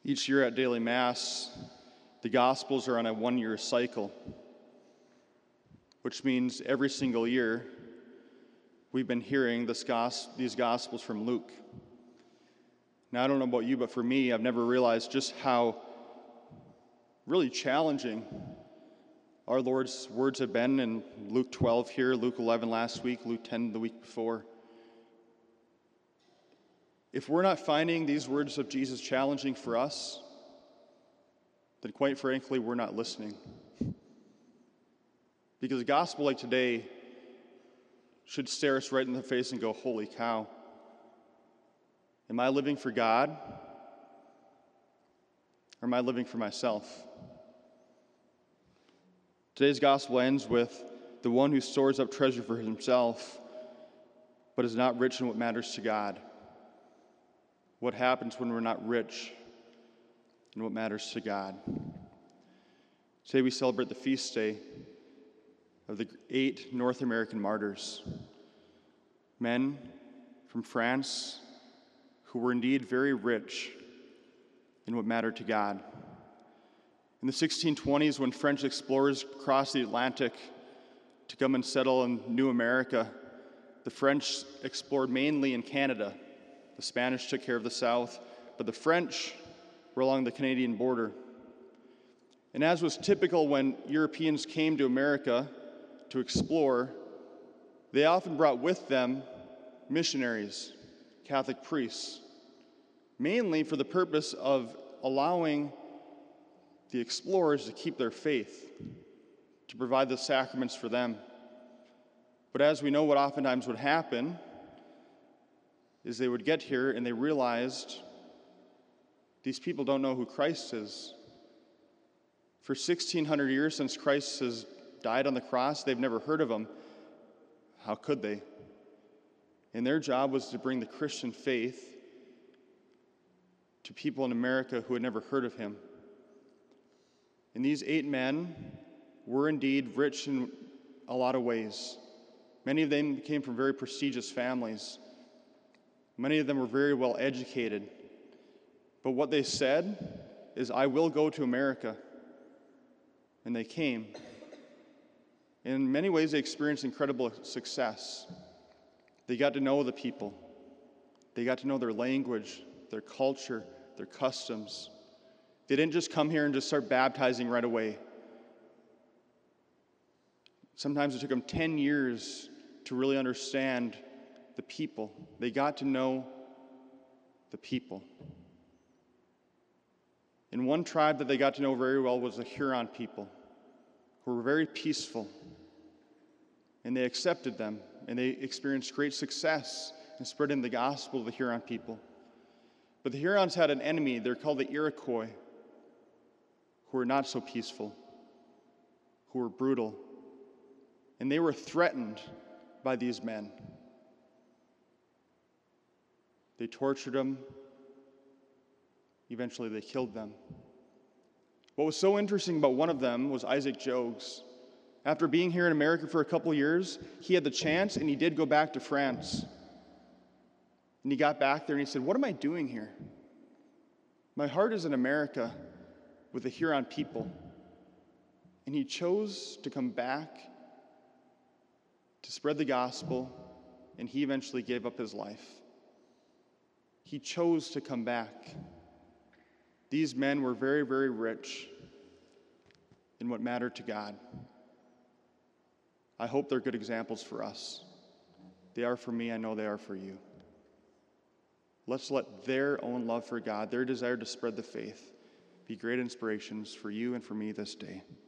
Each year at Daily Mass, the Gospels are on a one-year cycle, which means every single year we've been hearing these Gospels from Luke. Now, I don't know about you, but for me, I've never realized just how really challenging our Lord's words have been in Luke 12 here, Luke 11 last week, Luke 10 the week before. If we're not finding these words of Jesus challenging for us, then quite frankly, we're not listening. Because a gospel like today should stare us right in the face and go, holy cow. Am I living for God? Or am I living for myself? Today's gospel ends with the one who stores up treasure for himself, but is not rich in what matters to God. What happens when we're not rich in what matters to God? Today we celebrate the feast day of the 8 North American martyrs, men from France who were indeed very rich in what mattered to God. In the 1620s, when French explorers crossed the Atlantic to come and settle in New America, the French explored mainly in Canada. The Spanish took care of the south, but the French were along the Canadian border. And as was typical when Europeans came to America to explore, they often brought with them missionaries, Catholic priests, mainly for the purpose of allowing the explorers to keep their faith, to provide the sacraments for them. But as we know, what oftentimes would happen is they would get here and they realized these people don't know who Christ is. For 1,600 years since Christ has died on the cross, they've never heard of him. How could they? And their job was to bring the Christian faith to people in America who had never heard of him. And these 8 men were indeed rich in a lot of ways. Many of them came from very prestigious families. Many of them were very well educated. But what they said is, I will go to America. And they came. In many ways, they experienced incredible success. They got to know the people. They got to know their language, their culture, their customs. They didn't just come here and just start baptizing right away. Sometimes it took them 10 years to really understand the people. They got to know the people. And one tribe that they got to know very well was the Huron people, who were very peaceful. And they accepted them, and they experienced great success in spreading the gospel to the Huron people. But the Hurons had an enemy. They're called the Iroquois, who were not so peaceful, who were brutal. And they were threatened by these men. They tortured them. Eventually, they killed them. What was so interesting about one of them was Isaac Jogues. After being here in America for a couple years, he had the chance, and he did go back to France. And he got back there, and he said, what am I doing here? My heart is in America with the Huron people. And he chose to come back to spread the gospel, and he eventually gave up his life. He chose to come back. These men were very, very rich in what mattered to God. I hope they're good examples for us. They are for me. I know they are for you. Let's let their own love for God, their desire to spread the faith, be great inspirations for you and for me this day.